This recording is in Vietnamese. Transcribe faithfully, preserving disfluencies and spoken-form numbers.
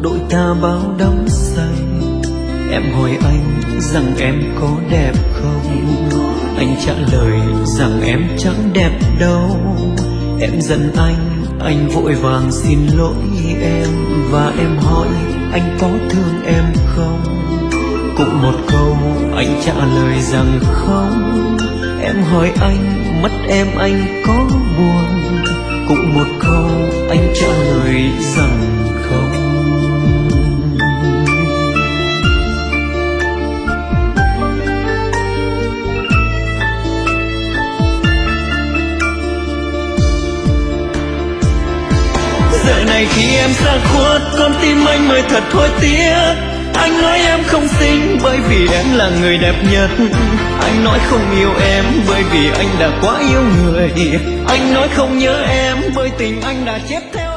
đôi ta bao đắm say. Em hỏi anh rằng em có đẹp không, anh trả lời rằng em chẳng đẹp đâu. Em giận anh, anh vội vàng xin lỗi em. Và em hỏi anh có thương em không, cũng một câu anh trả lời rằng không. Em hỏi anh mất em anh có buồn, cũng một câu anh trả lời rằng không. Giờ này khi em xa khuất, con tim anh mới thật thôi tiếc. Anh nói em không xinh bởi vì em là người đẹp nhất. Anh nói không yêu em bởi vì anh đã quá yêu người. Anh nói không nhớ em bởi tình anh đã chết theo